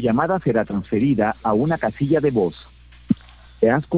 llamada será transferida a una casilla de voz. Te has